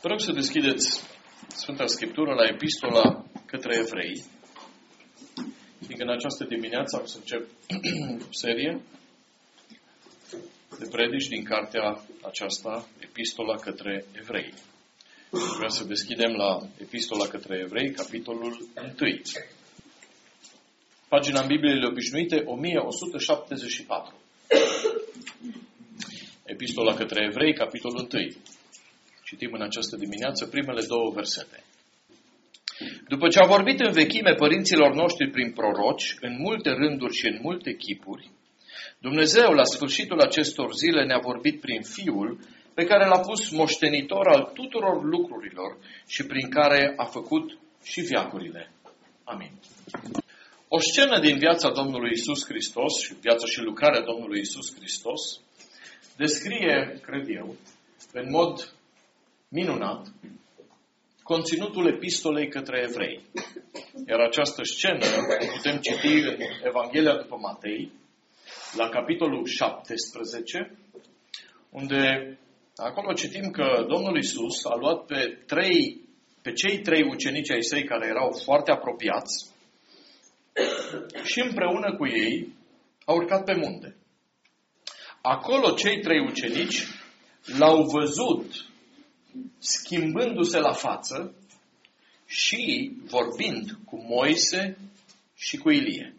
Vă rog să deschideți Sfânta Scriptură la Epistola către Evrei. Fiindcă în această dimineață am să încep o serie de predici din cartea aceasta, Epistola către Evrei. Vreau să deschidem la Epistola către Evrei, capitolul 1. Pagina în Bibliile obișnuite, 1174. Epistola către Evrei, capitolul 1. Citim în această dimineață primele două versete. După ce a vorbit în vechime părinților noștri prin proroci, în multe rânduri și în multe chipuri, Dumnezeu, la sfârșitul acestor zile, ne-a vorbit prin Fiul, pe care l-a pus moștenitor al tuturor lucrurilor și prin care a făcut și veacurile. Amin. O scenă din viața Domnului Iisus Hristos și viața și lucrarea Domnului Iisus Hristos descrie, cred eu, în mod minunat, conținutul epistolei către evrei. Iar această scenă putem citi în Evanghelia după Matei, la capitolul 17, unde acolo citim că Domnul Iisus a luat pe cei trei ucenici ai săi care erau foarte apropiați și împreună cu ei a urcat pe munte. Acolo cei trei ucenici l-au văzut schimbându-se la față și vorbind cu Moise și cu Ilie.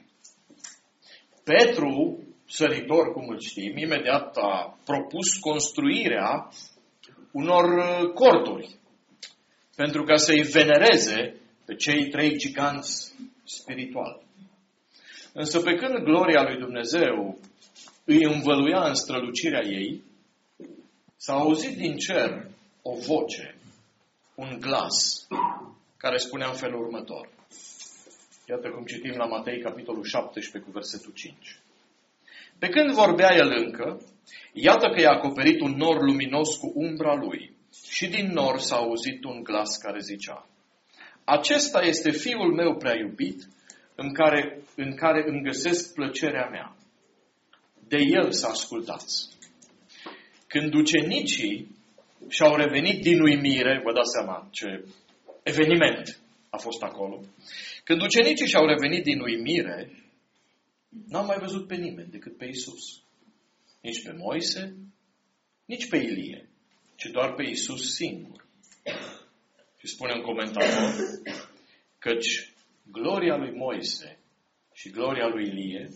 Petru, săritor, cum îl știm, imediat a propus construirea unor corturi pentru ca să-i venereze pe cei trei giganți spirituali. Însă pe când gloria lui Dumnezeu îi învăluia în strălucirea ei, s-a auzit din cer o voce, un glas, care spunea în felul următor. Iată cum citim la Matei, capitolul 17, cu versetul 5. Pe când vorbea el încă, iată că i-a acoperit un nor luminos cu umbra lui și din nor s-a auzit un glas care zicea: Acesta este Fiul meu prea iubit, în care îmi găsesc plăcerea mea. De el să ascultați. Când ucenicii și-au revenit din uimire, vă dați seama ce eveniment a fost acolo, când ucenicii și-au revenit din uimire, n-au mai văzut pe nimeni decât pe Iisus. Nici pe Moise, nici pe Ilie, ci doar pe Iisus singur. Și spune un comentator, căci gloria lui Moise și gloria lui Ilie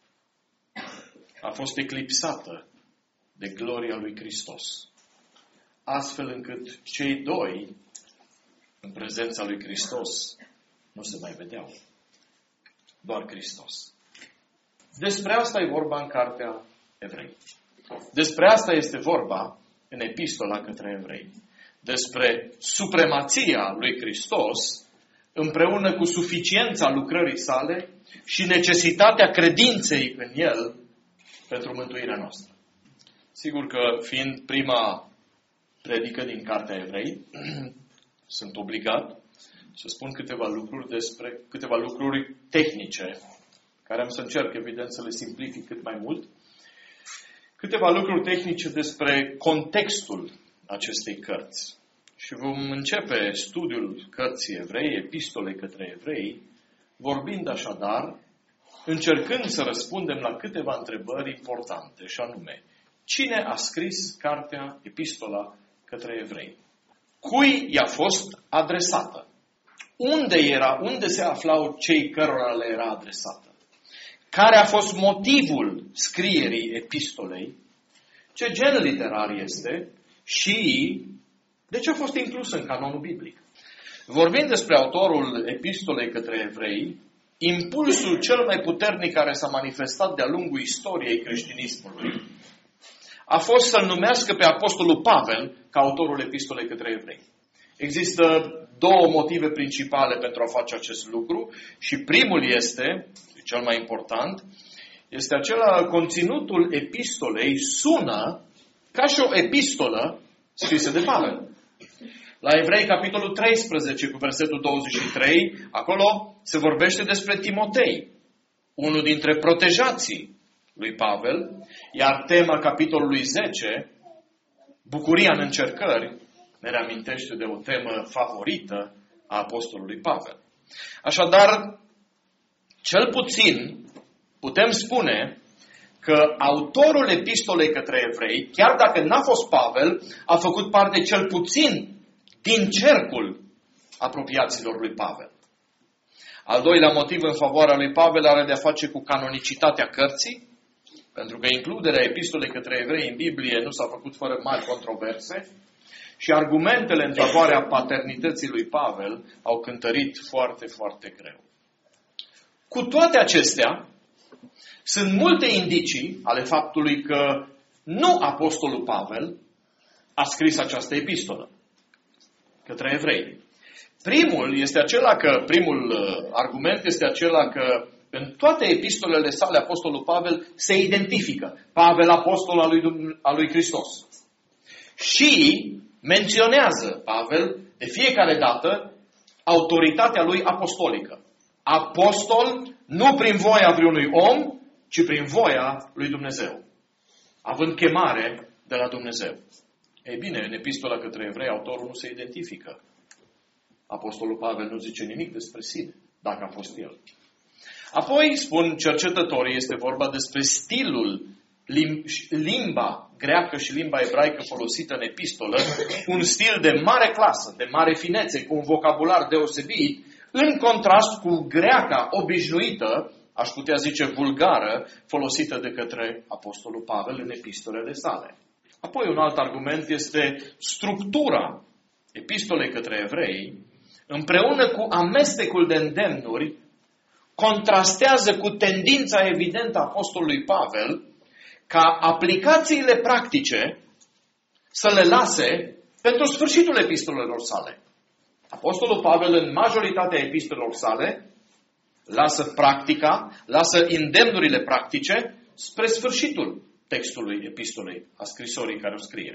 a fost eclipsată de gloria lui Hristos. Astfel încât cei doi, în prezența lui Hristos, nu se mai vedeau. Doar Hristos. Despre asta e vorba în cartea Evrei. Despre asta este vorba în epistola către Evrei. Despre supremația lui Hristos împreună cu suficiența lucrării sale și necesitatea credinței în El pentru mântuirea noastră. Sigur că fiind prima predică din cartea Evrei, sunt obligat să spun câteva lucruri tehnice, care am să încerc, evident, să le simplific cât mai mult. Câteva lucruri tehnice despre contextul acestei cărți. Și vom începe studiul cărții Evrei, epistolei către Evrei, vorbind așadar, încercând să răspundem la câteva întrebări importante, și anume, cine a scris cartea, epistola către Evrei? Cui i-a fost adresată? Unde se aflau cei cărora le era adresată? Care a fost motivul scrierii epistolei? Ce gen literar este? Și de ce a fost inclus în canonul biblic? Vorbind despre autorul epistolei către Evrei, impulsul cel mai puternic care s-a manifestat de-a lungul istoriei creștinismului a fost să-l numească pe apostolul Pavel ca autorul epistolei către Evrei. Există două motive principale pentru a face acest lucru și primul este, cel mai important, este acela: conținutul epistolei sună ca și o epistolă scrisă de Pavel. La Evrei, capitolul 13, cu versetul 23, acolo se vorbește despre Timotei, unul dintre protejații lui Pavel, iar tema capitolului 10, bucuria în încercări, ne reamintește de o temă favorită a apostolului Pavel. Așadar, cel puțin putem spune că autorul epistolei către evrei, chiar dacă n-a fost Pavel, a făcut parte cel puțin din cercul apropiaților lui Pavel. Al doilea motiv în favoarea lui Pavel are de-a face cu canonicitatea cărții, pentru că includerea epistolei către evrei în Biblie nu s-a făcut fără mari controverse și argumentele în favoarea paternității lui Pavel au cântărit foarte, foarte greu. Cu toate acestea, sunt multe indicii ale faptului că nu apostolul Pavel a scris această epistolă către evrei. Primul argument este acela că în toate epistolele sale apostolul Pavel se identifică. Pavel, apostol al lui Hristos. Și menționează Pavel de fiecare dată autoritatea lui apostolică. Apostol nu prin voia vreunui om, ci prin voia lui Dumnezeu. Având chemare de la Dumnezeu. Ei bine, în epistola către evrei, autorul nu se identifică. Apostolul Pavel nu zice nimic despre sine, dacă a fost el. Apoi, spun cercetătorii, este vorba despre stilul, limba greacă și limba ebraică folosită în epistolă, un stil de mare clasă, de mare finețe, cu un vocabular deosebit, în contrast cu greaca obișnuită, aș putea zice vulgară, folosită de către apostolul Pavel în epistolele sale. Apoi, un alt argument este structura epistolei către evrei, împreună cu amestecul de îndemnuri, contrastează cu tendința evidentă a apostolului Pavel ca aplicațiile practice să le lase pentru sfârșitul epistolelor sale. Apostolul Pavel în majoritatea epistolelor sale lasă practica, lasă îndemnurile practice spre sfârșitul textului epistolei, a scrisorii care o scrie.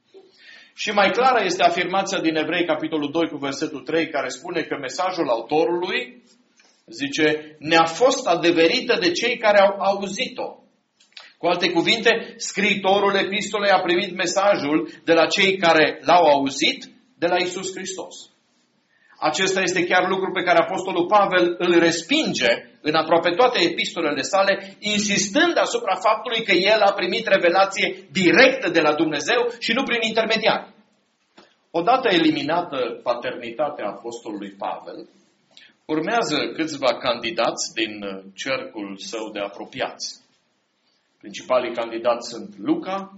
Și mai clară este afirmația din Evrei, capitolul 2, cu versetul 3, care spune că mesajul autorului, zice, ne-a fost adeverită de cei care au auzit-o. Cu alte cuvinte, scriitorul epistolei a primit mesajul de la cei care l-au auzit de la Iisus Hristos. Acesta este chiar lucru pe care apostolul Pavel îl respinge în aproape toate epistolele sale, insistând asupra faptului că el a primit revelație directă de la Dumnezeu și nu prin intermediari. Odată eliminată paternitatea apostolului Pavel, urmează câțiva candidați din cercul său de apropiați. Principalii candidați sunt Luca,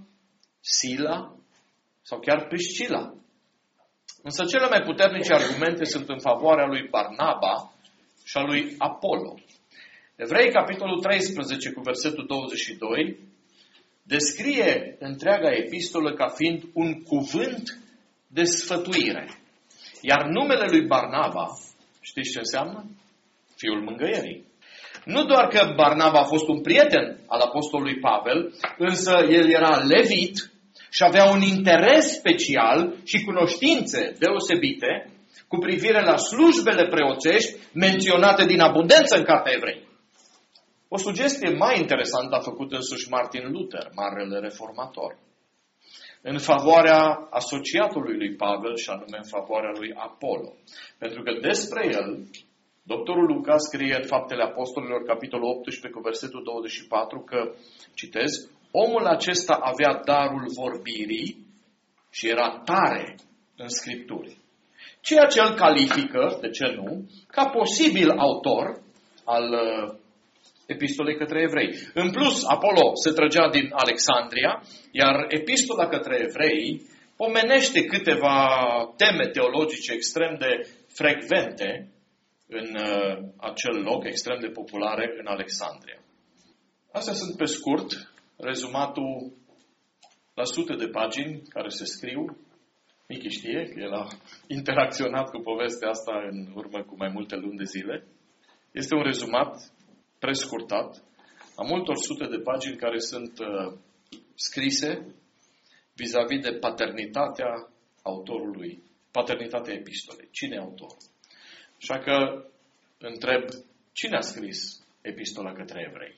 Sila sau chiar Priscila. Însă cele mai puternice argumente sunt în favoarea lui Barnaba și a lui Apollo. Evrei, capitolul 13, cu versetul 22, descrie întreaga epistolă ca fiind un cuvânt de sfătuire. Iar numele lui Barnaba, știți ce înseamnă? Fiul mângâierii. Nu doar că Barnaba a fost un prieten al apostolului Pavel, însă el era levit și avea un interes special și cunoștințe deosebite cu privire la slujbele preoțești menționate din abundență în Cartea Evrei. O sugestie mai interesantă a făcut însuși Martin Luther, marele reformator, în favoarea asociatului lui Pavel și anume în favoarea lui Apollo. Pentru că despre el, doctorul Luca scrie în Faptele Apostolilor, capitolul 18, cu versetul 24, că, citez, omul acesta avea darul vorbirii și era tare în Scripturi. Ceea ce îl califică, de ce nu, ca posibil autor al epistolei către evrei. În plus, Apollo se trăgea din Alexandria, iar epistola către evrei pomenește câteva teme teologice extrem de frecvente în acel loc, extrem de populare în Alexandria. Astea sunt pe scurt rezumatul la sute de pagini care se scriu. Michi știe că el a interacționat cu povestea asta în urmă cu mai multe luni de zile. Este un rezumat prescurtat a multor sute de pagini care sunt scrise vis-a-vis de paternitatea autorului, paternitatea epistolei. Cine e autorul? Așa că întreb, cine a scris epistola către evrei?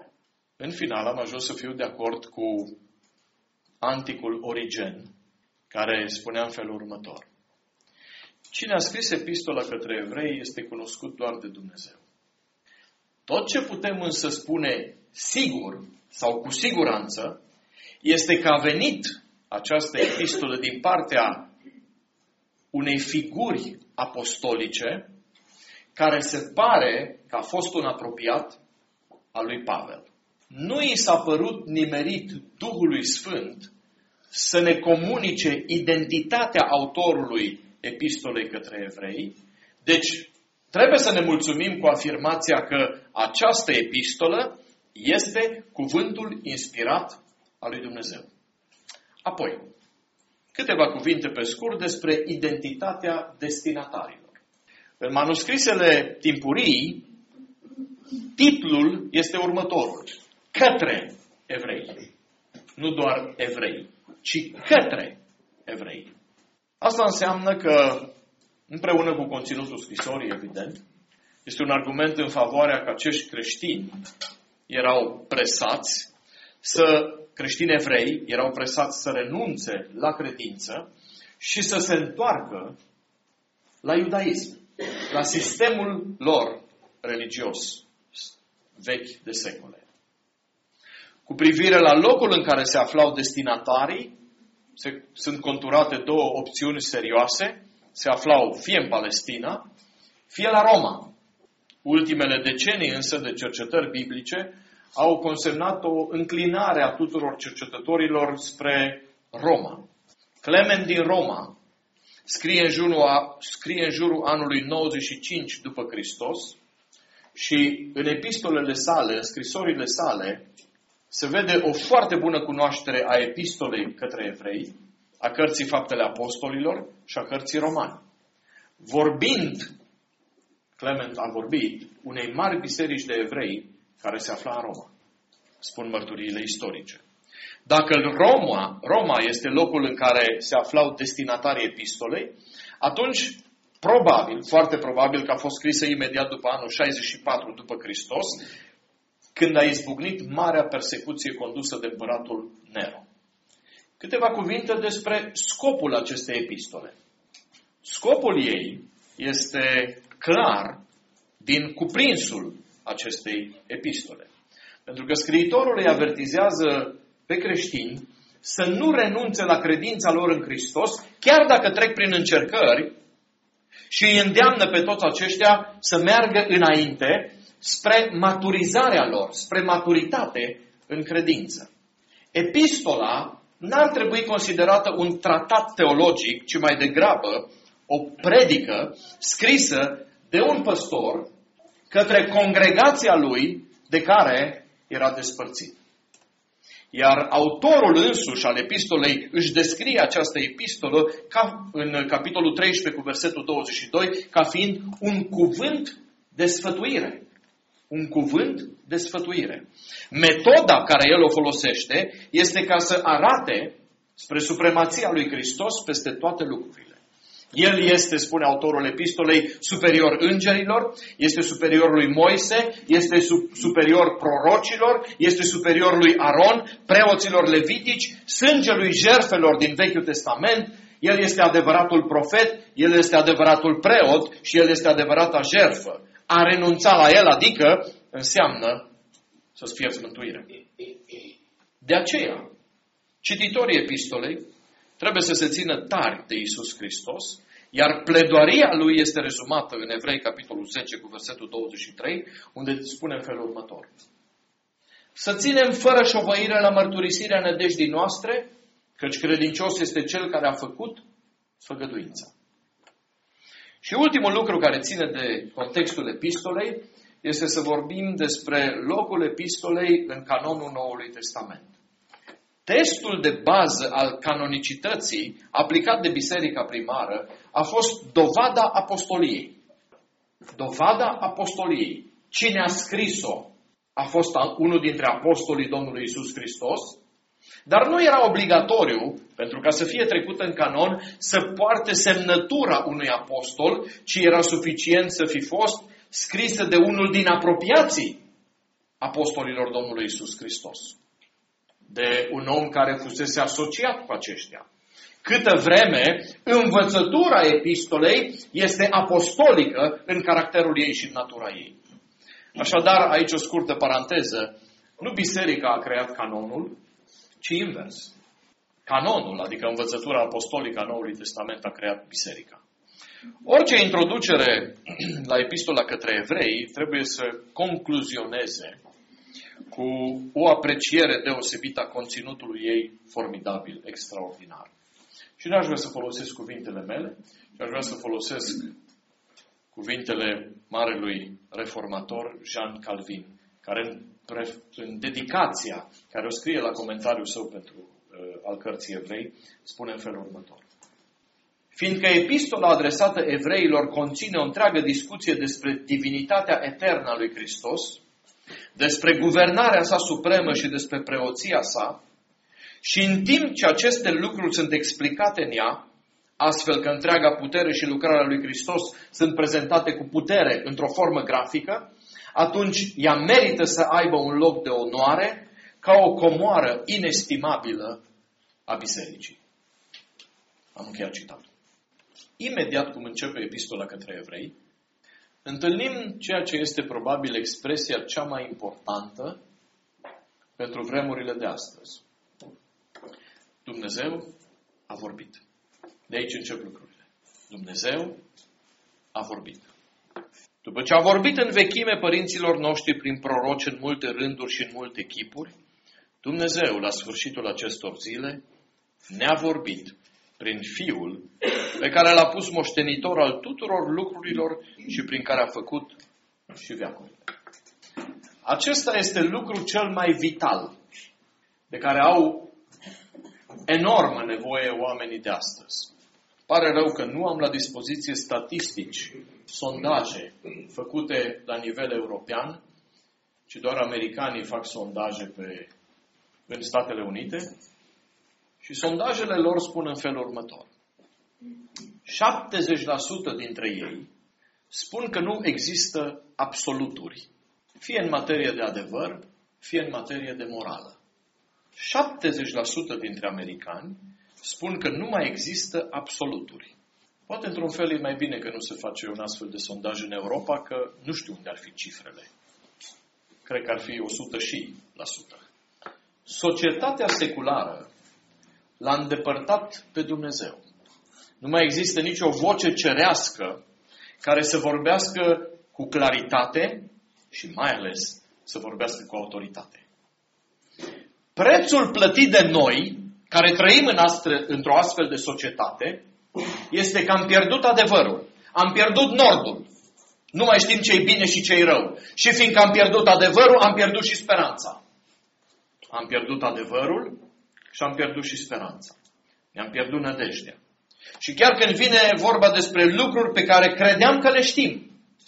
În final am ajuns să fiu de acord cu anticul Origen, care spunea în felul următor. Cine a scris epistola către evrei este cunoscut doar de Dumnezeu. Tot ce putem însă spune sigur sau cu siguranță este că a venit această epistolă din partea unei figuri apostolice care se pare că a fost un apropiat al lui Pavel. Nu i s-a părut nimerit Duhului Sfânt să ne comunice identitatea autorului epistolei către evrei, deci trebuie să ne mulțumim cu afirmația că această epistolă este cuvântul inspirat al lui Dumnezeu. Apoi, câteva cuvinte pe scurt despre identitatea destinatarilor. În manuscrisele timpurii, titlul este următorul. Către evrei. Nu doar evrei, ci către evrei. Asta înseamnă că, împreună cu conținutul scrisorii, evident, este un argument în favoarea că acești creștini erau presați creștini evrei erau presați să renunțe la credință și să se întoarcă la iudaism, la sistemul lor religios vechi de secole. Cu privire la locul în care se aflau destinatarii, sunt conturate două opțiuni serioase. Se aflau fie în Palestina, fie la Roma. Ultimele decenii însă de cercetări biblice au consemnat o înclinare a tuturor cercetătorilor spre Roma. Clement din Roma scrie în jurul anului 95 după Hristos și în epistolele sale, în scrisorile sale, se vede o foarte bună cunoaștere a epistolei către evrei, a cărții Faptele Apostolilor și a cărții Romani. Clement a vorbit unei mari biserici de evrei care se afla în Roma, spun mărturiile istorice. Dacă Roma este locul în care se aflau destinatarii epistolei, atunci foarte probabil că a fost scrisă imediat după anul 64 după Hristos, când a izbucnit marea persecuție condusă de împăratul Nero. Câteva cuvinte despre scopul acestei epistole. Scopul ei este clar din cuprinsul acestei epistole. Pentru că scriitorul îi avertizează pe creștini să nu renunțe la credința lor în Hristos, chiar dacă trec prin încercări, și îi îndeamnă pe toți aceștia să meargă înainte spre maturizarea lor, spre maturitate în credință. Epistola n-ar trebui considerată un tratat teologic, ci mai degrabă o predică scrisă de un păstor către congregația lui de care era despărțit. Iar autorul însuși al epistolei își descrie această epistolă în capitolul 13 cu versetul 22 ca fiind un cuvânt de sfătuire. Un cuvânt de sfătuire. Metoda care el o folosește este ca să arate spre supremația lui Hristos peste toate lucrurile. El este, spune autorul epistolei, superior îngerilor, este superior lui Moise, este superior prorocilor, este superior lui Aron, preoților levitici, sângelui jertfelor din Vechiul Testament. El este adevăratul profet, el este adevăratul preot și el este adevărata jertfă. A renunța la el, adică, înseamnă să-ți pierzi mântuirea. De aceea, cititorii epistolei trebuie să se țină tari de Iisus Hristos, iar pledoaria lui este rezumată în Evrei, capitolul 10, cu versetul 23, unde spune în felul următor. Să ținem fără șovăire la mărturisirea nădejdii noastre, căci credincios este cel care a făcut făgăduința. Și ultimul lucru care ține de contextul epistolei este să vorbim despre locul epistolei în canonul Noului Testament. Testul de bază al canonicității aplicat de biserica primară a fost dovada apostoliei. Dovada apostoliei. Cine a scris-o a fost unul dintre apostolii Domnului Iisus Hristos, dar nu era obligatoriu, pentru ca să fie trecută în canon, să poarte semnătura unui apostol, ci era suficient să fi fost scrisă de unul din apropiații apostolilor Domnului Iisus Hristos. De un om care fusese asociat cu aceștia. Câtă vreme învățătura epistolei este apostolică în caracterul ei și în natura ei. Așadar, aici o scurtă paranteză. Nu biserica a creat canonul, ci invers. Canonul, adică învățătura apostolică a Noului Testament, a creat biserica. Orice introducere la epistola către evrei trebuie să concluzioneze cu o apreciere deosebită a conținutului ei formidabil, extraordinar. Și nu aș vrea să folosesc cuvintele mele, ci aș vrea să folosesc cuvintele marelui reformator Jean Calvin, care în dedicația care o scrie la comentariul său pentru al cărții Evrei, spune în felul următor. Fiindcă epistola adresată evreilor conține o întreagă discuție despre divinitatea eternă a lui Hristos, despre guvernarea sa supremă și despre preoția sa, și în timp ce aceste lucruri sunt explicate în ea, astfel că întreaga putere și lucrarea lui Hristos sunt prezentate cu putere într-o formă grafică, atunci ea merită să aibă un loc de onoare ca o comoară inestimabilă a bisericii. Am încheiat citatul. Imediat cum începe epistola către evrei, întâlnim ceea ce este probabil expresia cea mai importantă pentru vremurile de astăzi. Dumnezeu a vorbit. De aici încep lucrurile. Dumnezeu a vorbit. După ce a vorbit în vechime părinților noștri prin proroci în multe rânduri și în multe chipuri, Dumnezeu, la sfârșitul acestor zile, ne-a vorbit prin Fiul pe care l-a pus moștenitor al tuturor lucrurilor și prin care a făcut și veacurile. Acesta este lucrul cel mai vital de care au enormă nevoie oamenii de astăzi. Pare rău că nu am la dispoziție statistici, sondaje făcute la nivel european, ci doar americanii fac sondaje în Statele Unite. Și sondajele lor spun în felul următor. 70% dintre ei spun că nu există absoluturi, fie în materie de adevăr, fie în materie de morală. 70% dintre americani spun că nu mai există absoluturi. Poate într-un fel e mai bine că nu se face un astfel de sondaj în Europa, că nu știu unde ar fi cifrele. Cred că ar fi 100%. Societatea seculară l-a îndepărtat pe Dumnezeu. Nu mai există nicio voce cerească care să vorbească cu claritate și mai ales să vorbească cu autoritate. Prețul plătit de noi, care trăim într-o astfel de societate, este că am pierdut adevărul. Am pierdut nordul. Nu mai știm ce e bine și ce e rău. Și fiindcă am pierdut adevărul, am pierdut și speranța. Am pierdut adevărul și am pierdut și speranța. Ne-am pierdut nădejdea. Și chiar când vine vorba despre lucruri pe care credeam că le știm,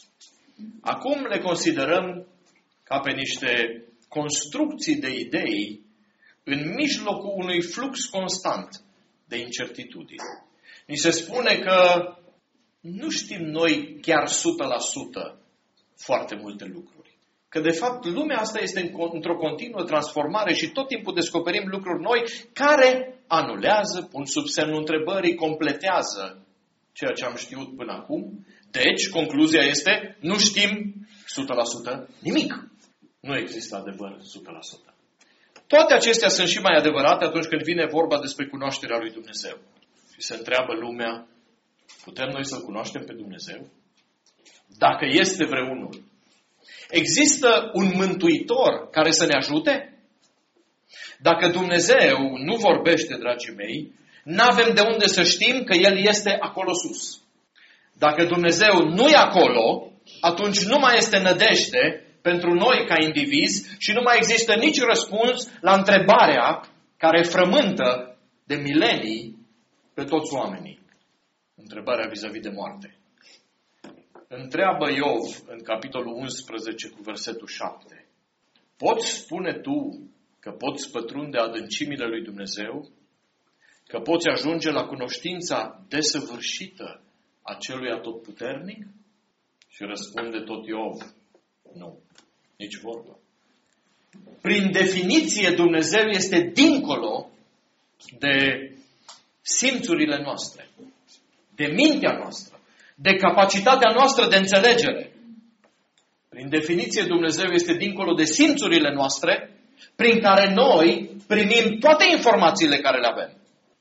acum le considerăm ca pe niște construcții de idei în mijlocul unui flux constant de incertitudine. Ni se spune că nu știm noi chiar 100% foarte multe lucruri. Că de fapt lumea asta este într-o continuă transformare și tot timpul descoperim lucruri noi care anulează, pun sub semnul întrebării, completează ceea ce am știut până acum. Deci, concluzia este, nu știm 100% nimic. Nu există adevăr 100%. Toate acestea sunt și mai adevărate atunci când vine vorba despre cunoașterea lui Dumnezeu. Și se întreabă lumea, putem noi să-L cunoaștem pe Dumnezeu? Dacă este vreunul, există un mântuitor care să ne ajute? Dacă Dumnezeu nu vorbește, dragii mei, n-avem de unde să știm că El este acolo sus. Dacă Dumnezeu nu e acolo, atunci nu mai este nădejde pentru noi ca indivizi și nu mai există nici răspuns la întrebarea care frământă de milenii pe toți oamenii. Întrebarea vis-a-vis de moarte. Întreabă Iov în capitolul 11 cu versetul 7. Poți spune tu că poți pătrunde adâncimile lui Dumnezeu? Că poți ajunge la cunoștința desăvârșită a celui atotputernic? Și răspunde tot Iov. Nu, nici vorbă. Prin definiție Dumnezeu este dincolo de simțurile noastre, de mintea noastră, de capacitatea noastră de înțelegere. Prin definiție, Dumnezeu este dincolo de simțurile noastre, prin care noi primim toate informațiile care le avem.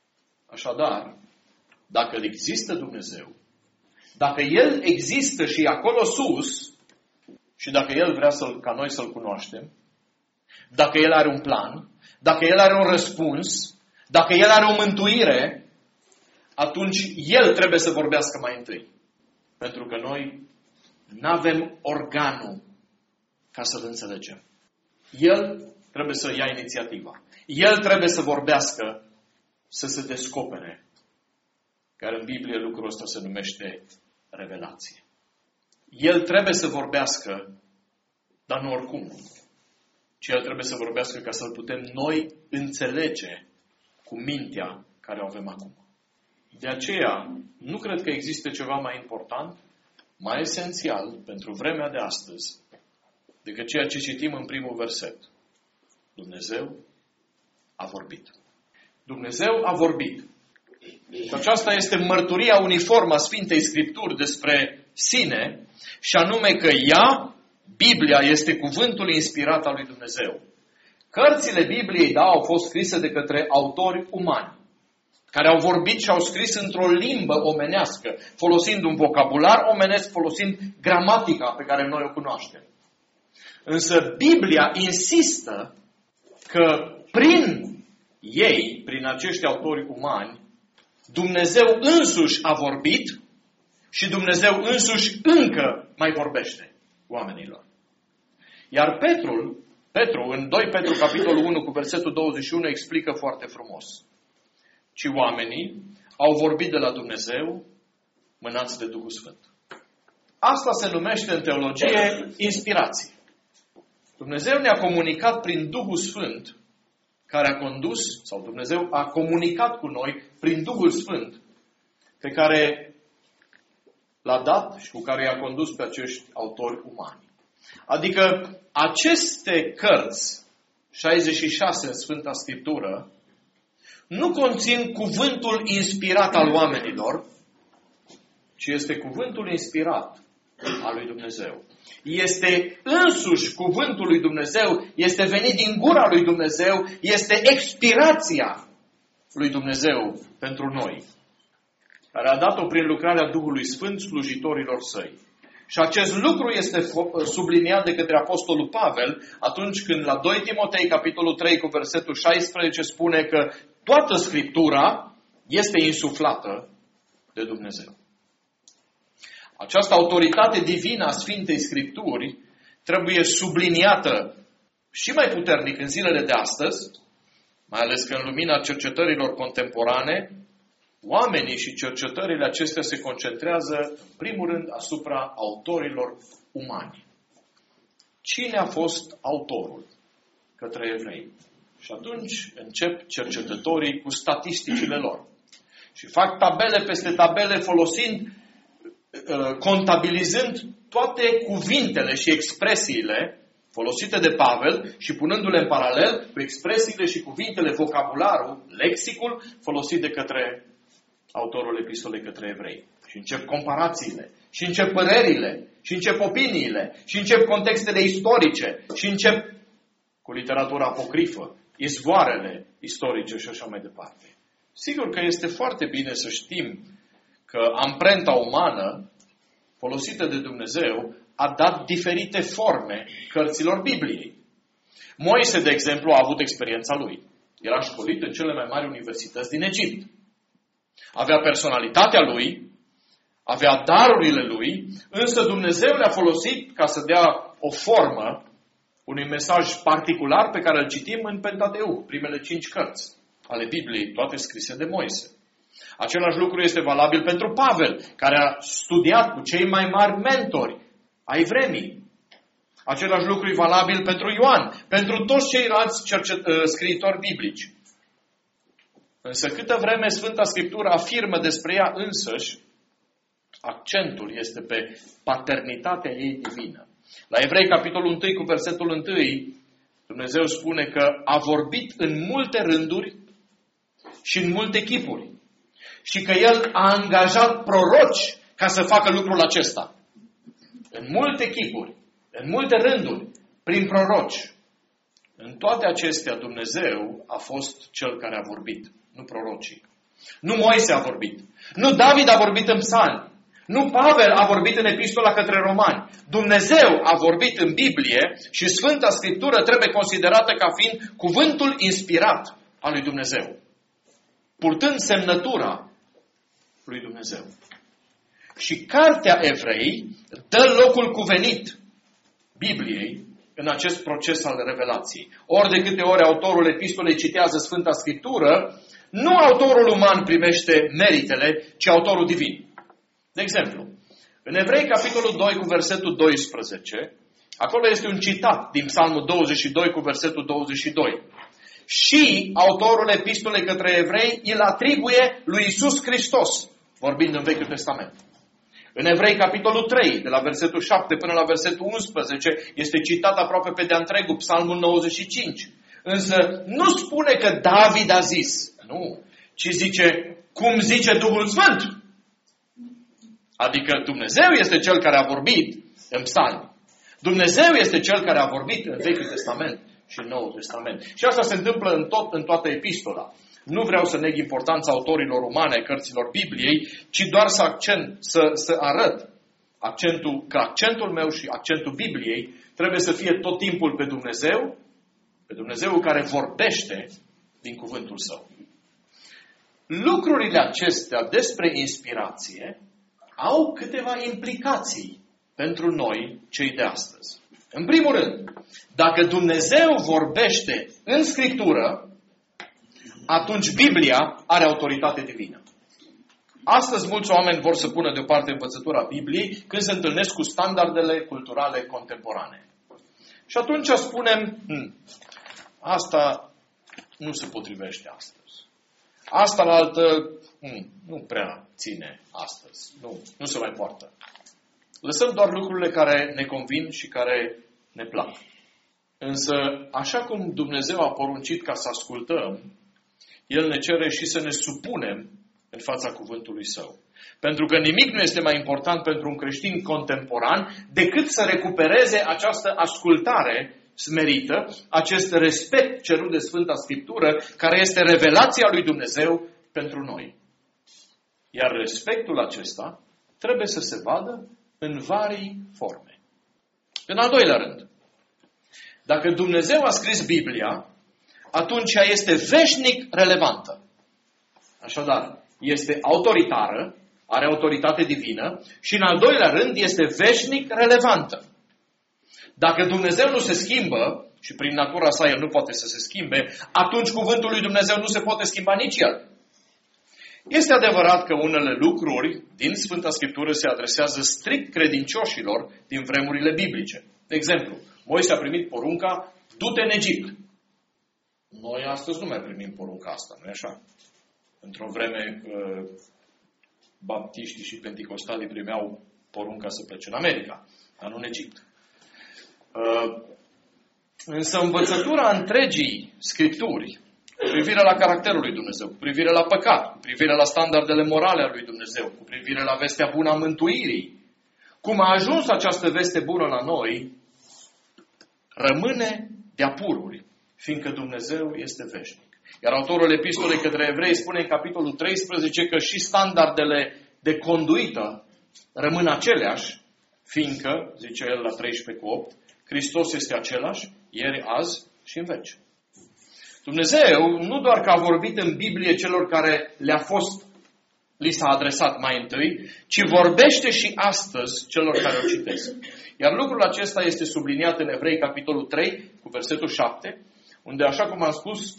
Așadar, dacă există Dumnezeu, dacă El există și acolo sus, și dacă El vrea ca noi să-L cunoaștem, dacă El are un plan, dacă El are un răspuns, dacă El are o mântuire, atunci El trebuie să vorbească mai întâi. Pentru că noi nu avem organul ca să-L înțelegem. El trebuie să ia inițiativa. El trebuie să vorbească, să se descopere. Care în Biblie lucrul ăsta se numește revelație. El trebuie să vorbească, dar nu oricum. Ci El trebuie să vorbească ca să-L putem noi înțelege cu mintea care o avem acum. De aceea, nu cred că există ceva mai important, mai esențial pentru vremea de astăzi, decât ceea ce citim în primul verset. Dumnezeu a vorbit. Dumnezeu a vorbit. Și aceasta este mărturia uniformă a Sfintei Scripturi despre sine, și anume că ea, Biblia, este cuvântul inspirat al lui Dumnezeu. Cărțile Bibliei, da, au fost scrise de către autori umani, care au vorbit și au scris într-o limbă omenească, folosind un vocabular omenesc, folosind gramatica pe care noi o cunoaștem. Însă Biblia insistă că prin ei, prin acești autori umani, Dumnezeu însuși a vorbit și Dumnezeu însuși încă mai vorbește oamenilor. Iar Petru, în 2 Petru, capitolul 1, cu versetul 21, explică foarte frumos. Ci oamenii au vorbit de la Dumnezeu, mânați de Duhul Sfânt. Asta se numește în teologie inspirație. Dumnezeu ne-a comunicat prin Duhul Sfânt, care a condus, sau Dumnezeu a comunicat cu noi prin Duhul Sfânt, pe care l-a dat și cu care i-a condus pe acești autori umani. Adică aceste cărți, 66 în Sfânta Scriptură, nu conțin cuvântul inspirat al oamenilor, ci este cuvântul inspirat al lui Dumnezeu. Este însuși cuvântul lui Dumnezeu, este venit din gura lui Dumnezeu, este expirația lui Dumnezeu pentru noi, care a dat-o prin lucrarea Duhului Sfânt slujitorilor săi. Și acest lucru este subliniat de către Apostolul Pavel atunci când la 2 Timotei, capitolul 3, cu versetul 16, spune că toată Scriptura este insuflată de Dumnezeu. Această autoritate divină a Sfintei Scripturi trebuie subliniată și mai puternic în zilele de astăzi, mai ales că în lumina cercetărilor contemporane, oamenii și cercetările acestea se concentrează, în primul rând, asupra autorilor umani. Cine a fost autorul? Către evrei. Și atunci încep cercetătorii cu statisticile lor. Și fac tabele peste tabele folosind, contabilizând toate cuvintele și expresiile folosite de Pavel și punându-le în paralel cu expresiile și cuvintele, vocabularul, lexicul folosit de către autorul epistolei către evrei. Și încep comparațiile, și încep părerile, și încep opiniile, și încep contextele istorice, și încep cu literatura apocrifă, izvoarele istorice și așa mai departe. Sigur că este foarte bine să știm că amprenta umană folosită de Dumnezeu a dat diferite forme cărților Bibliei. Moise, de exemplu, a avut experiența lui. Era școlit în cele mai mari universități din Egipt. Avea personalitatea lui, avea darurile lui, însă Dumnezeu le-a folosit ca să dea o formă unui mesaj particular pe care îl citim în Pentateuch, primele 5 cărți ale Bibliei, toate scrise de Moise. Același lucru este valabil pentru Pavel, care a studiat cu cei mai mari mentori ai vremii. Același lucru e valabil pentru Ioan, pentru toți ceilalți scriitori biblici. Însă câtă vreme Sfânta Scriptură afirmă despre ea însăși, accentul este pe paternitatea ei divină. La Evrei, capitolul 1, cu versetul 1, Dumnezeu spune că a vorbit în multe rânduri și în multe chipuri. și că El a angajat proroci ca să facă lucrul acesta. În multe chipuri, în multe rânduri, prin proroci. În toate acestea Dumnezeu a fost Cel care a vorbit, nu prorocii. Nu Moise a vorbit. Nu David a vorbit în psalmi. Nu Pavel a vorbit în epistola către romani. Dumnezeu a vorbit în Biblie și Sfânta Scriptură trebuie considerată ca fiind cuvântul inspirat al lui Dumnezeu, purtând semnătura lui Dumnezeu. Și Cartea Evrei dă locul cuvenit Bibliei în acest proces al revelației. Ori de câte ori autorul epistolei citează Sfânta Scriptură, nu autorul uman primește meritele, ci autorul divin. De exemplu, în Evrei, capitolul 2, cu versetul 12, acolo este un citat din Psalmul 22, cu versetul 22. Și autorul epistolei către evrei îl atribuie lui Iisus Hristos, vorbind în Vechiul Testament. În Evrei, capitolul 3, de la versetul 7 până la versetul 11, este citat aproape pe de-a întregul Psalmul 95. Însă nu spune că David a zis, nu, ci zice, cum zice Duhul Sfânt. Adică Dumnezeu este Cel care a vorbit în Psalmi. Dumnezeu este Cel care a vorbit în Vechiul Testament și în Noul Testament. Și asta se întâmplă în toată epistola. Nu vreau să neg importanța autorilor umane ai cărților Bibliei, ci doar să arăt că accentul meu și accentul Bibliei trebuie să fie tot timpul pe Dumnezeu care vorbește din cuvântul Său. Lucrurile acestea despre inspirație au câteva implicații pentru noi, cei de astăzi. În primul rând, dacă Dumnezeu vorbește în Scriptură, atunci Biblia are autoritate divină. Astăzi mulți oameni vor să pună deoparte învățătura Bibliei când se întâlnesc cu standardele culturale contemporane. Și atunci spunem, asta nu se potrivește astăzi. Asta la altă nu prea ține astăzi. Nu se mai poartă. Lăsăm doar lucrurile care ne convin și care ne plac. Însă, așa cum Dumnezeu a poruncit ca să ascultăm, El ne cere și să ne supunem în fața cuvântului Său. Pentru că nimic nu este mai important pentru un creștin contemporan decât să recupereze această ascultare smerită, acest respect cerut de Sfânta Scriptură, care este revelația lui Dumnezeu pentru noi. Iar respectul acesta trebuie să se vadă în varii forme. În al doilea rând, dacă Dumnezeu a scris Biblia, atunci ea este veșnic relevantă. Așadar, este autoritară, are autoritate divină și în al doilea rând este veșnic relevantă. Dacă Dumnezeu nu se schimbă, și prin natura sa El nu poate să se schimbe, atunci cuvântul lui Dumnezeu nu se poate schimba nici El. Este adevărat că unele lucruri din Sfânta Scriptură se adresează strict credincioșilor din vremurile biblice. De exemplu, Moise a primit porunca, du-te în Egipt. Noi astăzi nu mai primim porunca asta, nu-i așa? Într-o vreme baptiștii și penticostalii primeau porunca să plece în America, dar nu în Egipt. Însă învățătura întregii Scripturi cu privire la caracterul lui Dumnezeu, cu privire la păcat, cu privire la standardele morale ale lui Dumnezeu, cu privire la vestea bună a mântuirii, cum a ajuns această veste bună la noi, rămâne de-a pururi, fiindcă Dumnezeu este veșnic. Iar autorul epistolei către evrei spune în capitolul 13 că și standardele de conduită rămân aceleași, fiindcă, zice el la 13:8, Hristos este același, ieri, azi și în veci. Dumnezeu nu doar că a vorbit în Biblie celor care li s-a adresat mai întâi, ci vorbește și astăzi celor care o citesc. Iar lucrul acesta este subliniat în Evrei, capitolul 3, cu versetul 7, unde, așa cum am spus,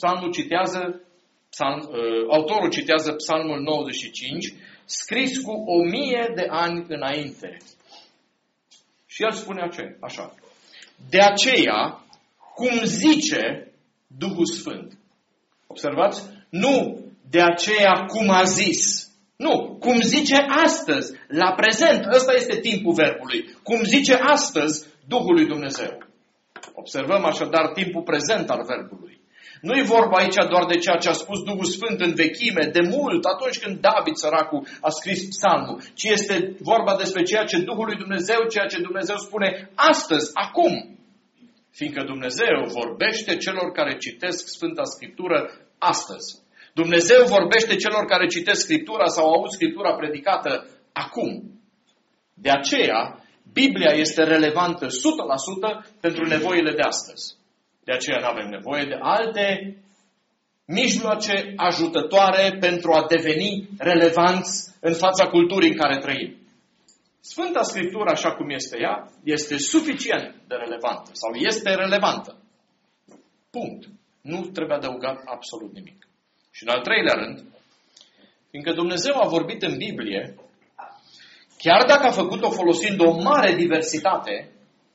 autorul citează Psalmul 95, scris cu 1000 de ani înainte. Și el spune așa. De aceea, cum zice Duhul Sfânt. Observați? Nu de aceea cum a zis. Nu, cum zice astăzi, la prezent. Ăsta este timpul verbului. Cum zice astăzi Duhul lui Dumnezeu. Observăm așadar timpul prezent al verbului. Nu e vorba aici doar de ceea ce a spus Duhul Sfânt în vechime, de mult, atunci când David, săracul, a scris psalmul, ci este vorba despre ceea ce Duhul lui Dumnezeu, ceea ce Dumnezeu spune astăzi, acum. Fiindcă Dumnezeu vorbește celor care citesc Sfânta Scriptură astăzi. Dumnezeu vorbește celor care citesc Scriptura sau aud Scriptura predicată acum. De aceea, Biblia este relevantă 100% pentru nevoile de astăzi. De aceea nu avem nevoie de alte mijloace ajutătoare pentru a deveni relevanți în fața culturii în care trăim. Sfânta Scriptură, așa cum este ea, este suficient de relevantă sau este relevantă. Punct. Nu trebuie adăugat absolut nimic. Și în al treilea rând, fiindcă Dumnezeu a vorbit în Biblie, chiar dacă a făcut-o folosind o mare diversitate,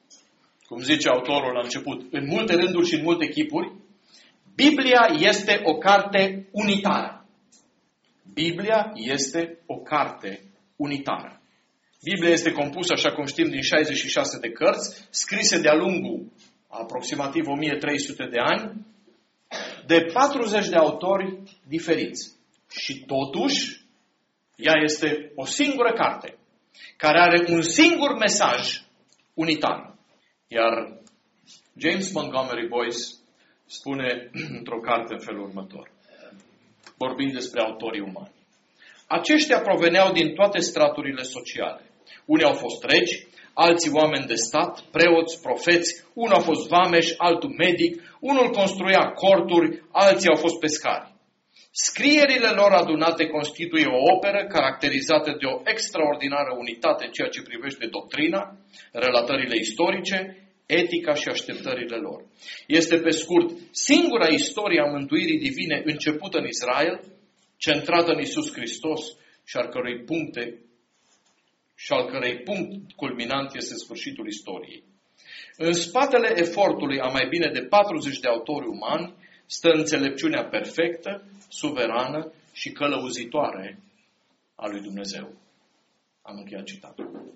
cum zice autorul la început, în multe rânduri și în multe chipuri, Biblia este o carte unitară. Biblia este o carte unitară. Biblia este compusă, așa cum știm, din 66 de cărți, scrise de-a lungul aproximativ 1300 de ani, de 40 de autori diferiți. Și totuși, ea este o singură carte, care are un singur mesaj unitar. Iar James Montgomery Boyce spune într-o carte în felul următor, vorbind despre autorii umani. Aceștia proveneau din toate straturile sociale. Unii au fost regi, alții oameni de stat, preoți, profeți, unul a fost vameș, altul medic, unul construia corturi, alții au fost pescari. Scrierile lor adunate constituie o operă caracterizată de o extraordinară unitate în ceea ce privește doctrina, relatările istorice, etica și așteptările lor. Este, pe scurt, singura istorie a mântuirii divine începută în Israel, centrată în Iisus Hristos și al cărei punct culminant este sfârșitul istoriei. În spatele efortului a mai bine de 40 de autori umani stă înțelepciunea perfectă, suverană și călăuzitoare a lui Dumnezeu. Am încheiat citatul.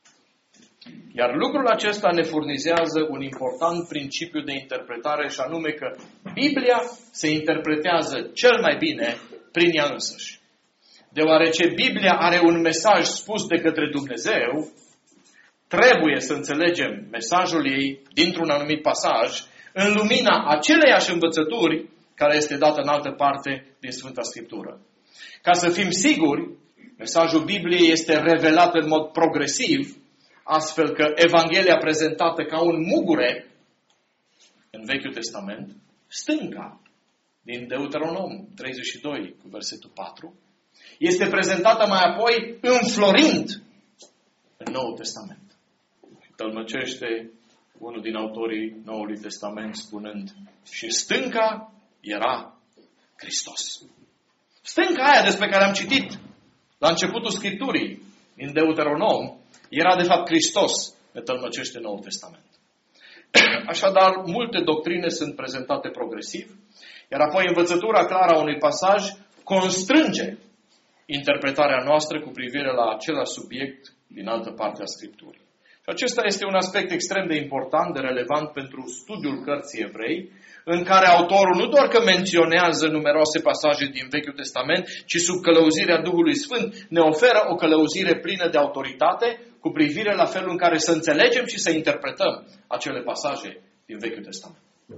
Iar lucrul acesta ne furnizează un important principiu de interpretare și anume că Biblia se interpretează cel mai bine prin ea însăși. Deoarece Biblia are un mesaj spus de către Dumnezeu, trebuie să înțelegem mesajul ei dintr-un anumit pasaj în lumina aceleiași învățături care este dată în altă parte din Sfânta Scriptură. Ca să fim siguri, mesajul Bibliei este revelat în mod progresiv, astfel că Evanghelia prezentată ca un mugure în Vechiul Testament, stânga, din Deuteronom 32 cu versetul 4, este prezentată mai apoi înflorind în Noul Testament. Și tălmăcește unul din autorii Noului Testament spunând, și stânca era Hristos. Stânca aia despre care am citit la începutul Scripturii, în Deuteronom, era de fapt Hristos, ne tălmăcește Noul Testament. Așadar, multe doctrine sunt prezentate progresiv, iar apoi învățătura clară a unui pasaj constrânge interpretarea noastră cu privire la același subiect din altă parte a Scripturii. Și acesta este un aspect extrem de important, de relevant pentru studiul cărții Evrei, în care autorul nu doar că menționează numeroase pasaje din Vechiul Testament, ci sub călăuzirea Duhului Sfânt ne oferă o călăuzire plină de autoritate cu privire la felul în care să înțelegem și să interpretăm acele pasaje din Vechiul Testament.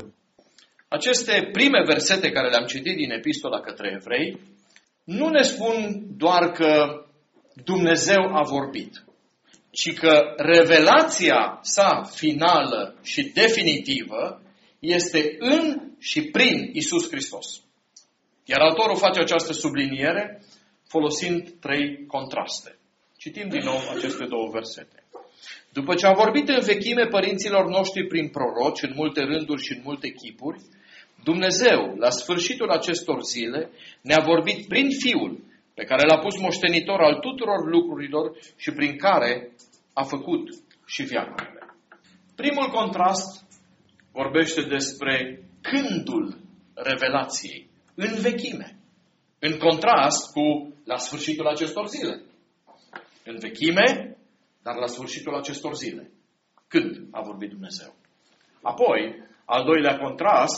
Aceste prime versete care le-am citit din Epistola către Evrei nu ne spun doar că Dumnezeu a vorbit, ci că revelația sa finală și definitivă este în și prin Iisus Hristos. Iar autorul face această subliniere folosind 3 contraste. Citim din nou aceste 2 versete. După ce a vorbit în vechime părinților noștri prin proroci, în multe rânduri și în multe chipuri, Dumnezeu, la sfârșitul acestor zile, ne-a vorbit prin Fiul, pe care l-a pus moștenitor al tuturor lucrurilor și prin care a făcut și veacurile. Primul contrast vorbește despre cândul revelației, în vechime, în contrast cu la sfârșitul acestor zile. În vechime, dar la sfârșitul acestor zile. Când a vorbit Dumnezeu? Apoi, al doilea contrast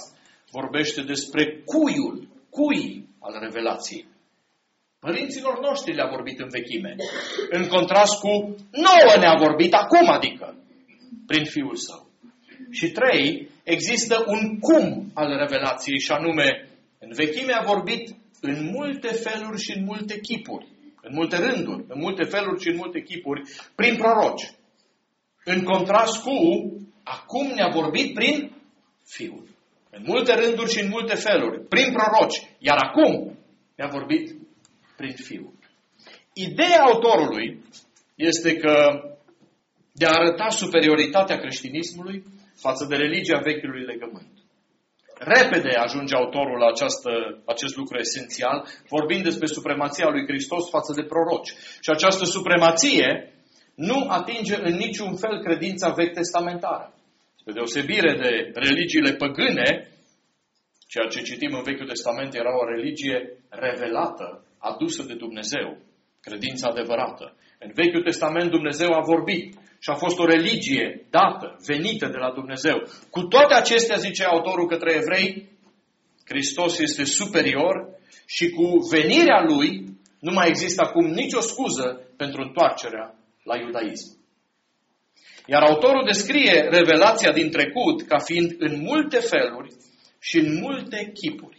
vorbește despre cui al revelației. Părinților noștri le-a vorbit în vechime. În contrast cu nouă ne-a vorbit acum, adică prin Fiul Său. Și 3, există un cum al revelației, și anume, în vechime a vorbit în multe feluri și în multe chipuri, în multe rânduri, în multe feluri și în multe chipuri, prin proroci. În contrast cu, acum ne-a vorbit prin Fiul. În multe rânduri și în multe feluri, prin proroci. Iar acum ne-a vorbit prin Fiul. Ideea autorului este că de a arăta superioritatea creștinismului față de religia vechiului legământ. Repede ajunge autorul la acest lucru esențial, vorbind despre supremația lui Hristos față de proroci. Și această supremație nu atinge în niciun fel credința vechi testamentară. Spre deosebire de religiile păgâne, ceea ce citim în Vechiul Testament era o religie revelată, adusă de Dumnezeu, credința adevărată. În Vechiul Testament Dumnezeu a vorbit și a fost o religie dată, venită de la Dumnezeu. Cu toate acestea, zice autorul către evrei, Hristos este superior și cu venirea Lui nu mai există acum nicio scuză pentru întoarcerea la iudaism. Iar autorul descrie revelația din trecut ca fiind în multe feluri și în multe chipuri.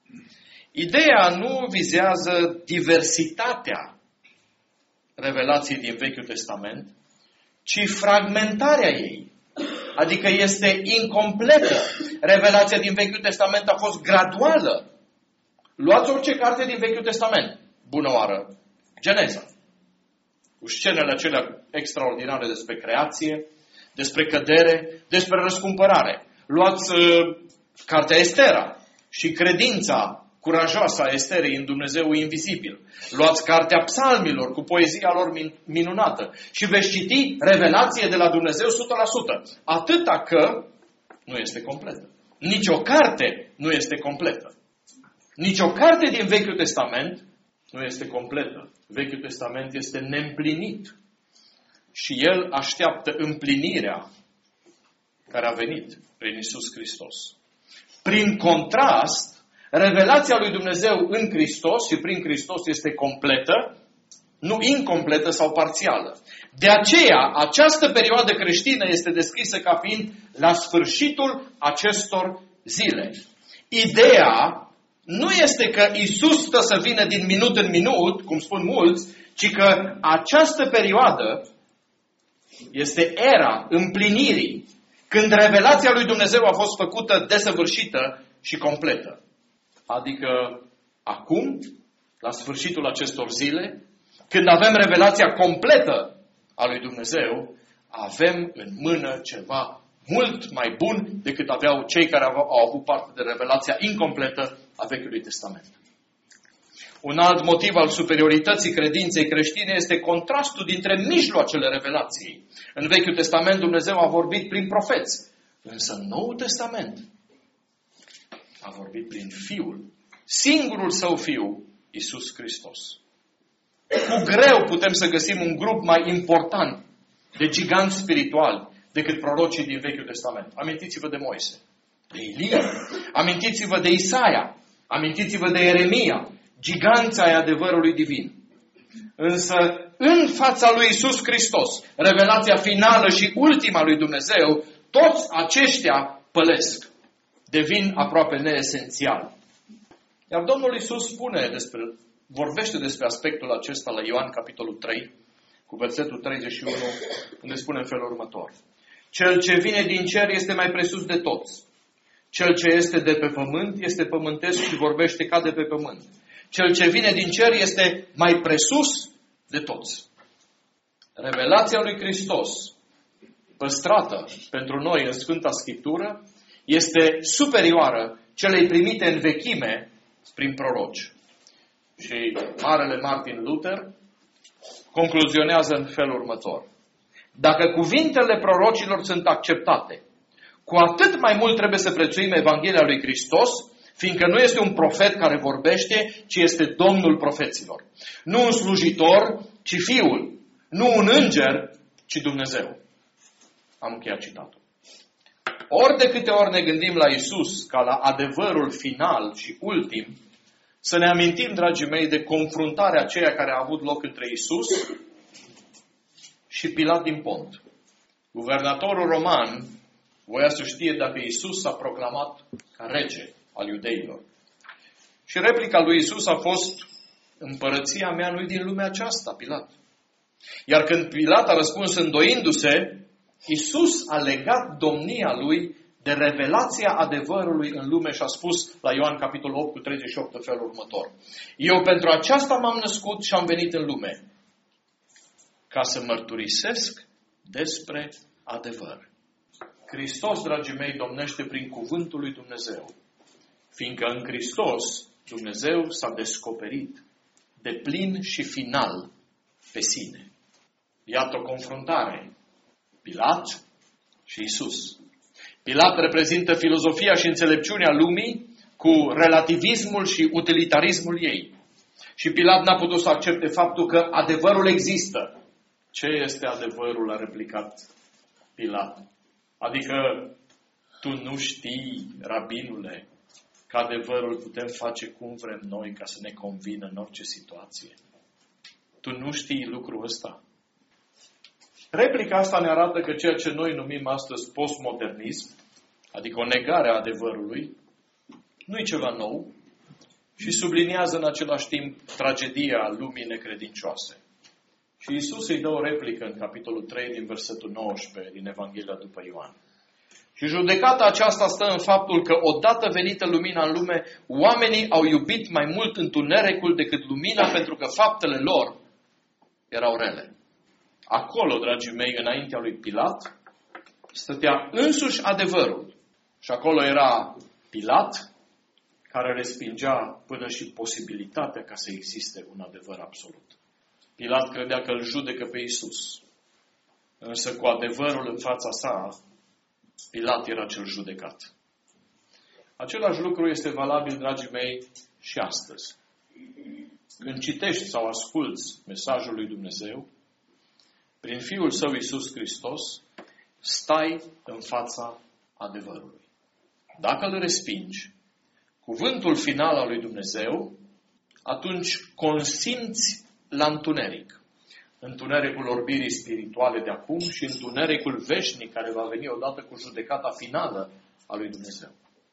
Ideea nu vizează diversitatea revelației din Vechiul Testament, ci fragmentarea ei. Adică este incompletă. Revelația din Vechiul Testament a fost graduală. Luați orice carte din Vechiul Testament. Bună oară! Geneza. Cu scenele acelea extraordinare despre creație, despre cădere, despre răscumpărare. Luați cartea Estera și credința curajoasă a Esterei în Dumnezeu invizibil. Luați cartea Psalmilor cu poezia lor minunată și veți citi revelație de la Dumnezeu 100%. Atâta că nu este completă. Nici o carte nu este completă. Nici o carte din Vechiul Testament nu este completă. Vechiul Testament este neîmplinit. Și el așteaptă împlinirea care a venit prin Iisus Hristos. Prin contrast, revelația lui Dumnezeu în Hristos și prin Hristos este completă, nu incompletă sau parțială. De aceea, această perioadă creștină este descrisă ca fiind la sfârșitul acestor zile. Ideea nu este că Iisus stă să vină din minut în minut, cum spun mulți, ci că această perioadă este era împlinirii, când revelația lui Dumnezeu a fost făcută desăvârșită și completă. Adică acum, la sfârșitul acestor zile, când avem revelația completă a lui Dumnezeu, avem în mână ceva mult mai bun decât aveau cei care au avut parte de revelația incompletă a Vechiului Testament. Un alt motiv al superiorității credinței creștine este contrastul dintre mijloacele revelației. În Vechiul Testament Dumnezeu a vorbit prin profeți, însă în Noul Testament a vorbit prin Fiul, singurul Său Fiu, Iisus Hristos. Cu greu putem să găsim un grup mai important de giganți spirituali decât prorocii din Vechiul Testament. Amintiți-vă de Moise, de Ilie, amintiți-vă de Isaia, amintiți-vă de Ieremia, giganții ai adevărului divin. Însă, în fața lui Iisus Hristos, revelația finală și ultima lui Dumnezeu, toți aceștia pălesc, devin aproape neesențiali. Iar Domnul Iisus vorbește despre aspectul acesta la Ioan, capitolul 3, cu versetul 31, unde spune în felul următor. Cel ce vine din cer este mai presus de toți. Cel ce este de pe pământ este pământesc și vorbește ca de pe pământ. Cel ce vine din cer este mai presus de toți. Revelația lui Hristos, păstrată pentru noi în Sfânta Scriptură, este superioară celei primite în vechime prin proroci. Și Marele Martin Luther concluzionează în felul următor. Dacă cuvintele prorocilor sunt acceptate, cu atât mai mult trebuie să prețuim Evanghelia lui Hristos, fiindcă nu este un profet care vorbește, ci este Domnul profeților. Nu un slujitor, ci Fiul. Nu un înger, ci Dumnezeu. Am încheiat citatul. Ori de câte ori ne gândim la Isus ca la adevărul final și ultim, să ne amintim, dragii mei, de confruntarea aceea care a avut loc între Isus și Pilat din Pont. Guvernatorul roman voia să știe dacă Isus s-a proclamat ca rege al iudeilor. Și replica lui Isus a fost: împărăția mea nu-i din lumea aceasta, Pilat. Iar când Pilat a răspuns îndoindu-se, Isus a legat domnia lui de revelația adevărului în lume și a spus la Ioan capitolul 8 cu 38 în felul următor: eu pentru aceasta m-am născut și am venit în lume, ca să mărturisesc despre adevăr. Hristos, dragii mei, domnește prin cuvântul lui Dumnezeu, fiindcă în Hristos Dumnezeu s-a descoperit de plin și final pe sine. Iată o confruntare. Pilat și Isus. Pilat reprezintă filozofia și înțelepciunea lumii cu relativismul și utilitarismul ei. Și Pilat n-a putut să accepte faptul că adevărul există. Ce este adevărul? A replicat Pilat. Adică tu nu știi, rabinule, că adevărul putem face cum vrem noi ca să ne convină în orice situație. Tu nu știi lucrul ăsta. Replica asta ne arată că ceea ce noi numim astăzi postmodernism, adică o negare a adevărului, nu e ceva nou și subliniază în același timp tragedia lumii necredincioase. Și Iisus îi dă o replică în capitolul 3 din versetul 19 din Evanghelia după Ioan. Și judecata aceasta stă în faptul că odată venită lumina în lume, oamenii au iubit mai mult întunericul decât lumina pentru că faptele lor erau rele. Acolo, dragii mei, înaintea lui Pilat, stătea însuși adevărul. Și acolo era Pilat, care respingea până și posibilitatea ca să existe un adevăr absolut. Pilat credea că îl judecă pe Iisus. Însă cu adevărul în fața sa, Pilat era cel judecat. Același lucru este valabil, dragii mei, și astăzi. Când citești sau asculți mesajul lui Dumnezeu, prin Fiul Său Iisus Hristos, stai în fața adevărului. Dacă îl respingi, cuvântul final al lui Dumnezeu, atunci consimți la întuneric. Întunericul orbirii spirituale de acum și întunericul veșnic care va veni odată cu judecata finală a lui Dumnezeu.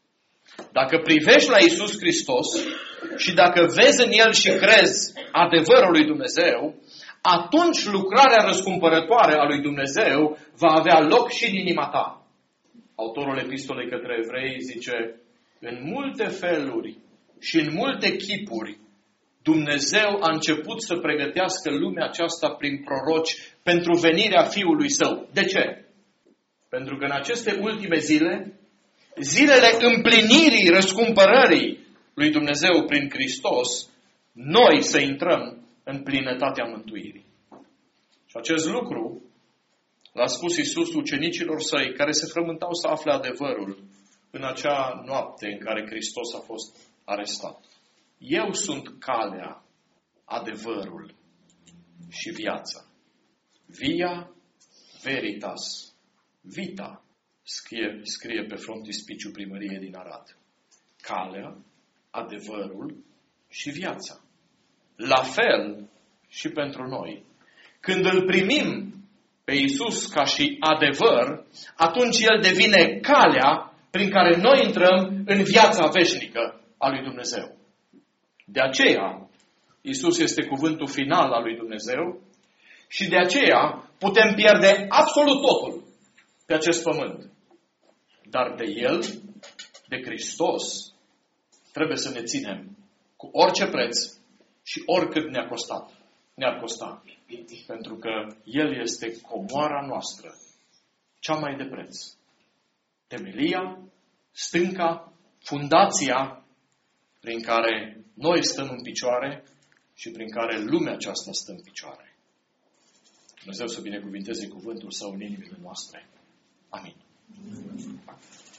Dacă privești la Iisus Hristos și dacă vezi în El și crezi adevărul lui Dumnezeu, atunci lucrarea răscumpărătoare a lui Dumnezeu va avea loc și în inima ta. Autorul epistolei către evrei zice: în multe feluri și în multe chipuri Dumnezeu a început să pregătească lumea aceasta prin proroci pentru venirea Fiului Său. De ce? Pentru că în aceste ultime zile, zilele împlinirii răscumpărării lui Dumnezeu prin Hristos, noi să intrăm în plinătatea mântuirii. Și acest lucru l-a spus Iisus ucenicilor Săi, care se frământau să afle adevărul în acea noapte în care Hristos a fost arestat. Eu sunt calea, adevărul și viața. Via veritas, vita, scrie pe frontispiciul primăriei din Arad. Calea, adevărul și viața. La fel și pentru noi. Când îl primim pe Iisus ca și adevăr, atunci El devine calea prin care noi intrăm în viața veșnică a lui Dumnezeu. De aceea, Iisus este cuvântul final al lui Dumnezeu și de aceea putem pierde absolut totul pe acest pământ. Dar de El, de Hristos, trebuie să ne ținem cu orice preț și oricât ne-ar costa. Pentru că El este comoara noastră, cea mai de preț. Temelia, stânca, fundația prin care noi stăm în picioare și prin care lumea aceasta stă în picioare. Dumnezeu să binecuvinteze cuvântul Său în inimile noastre. Amin.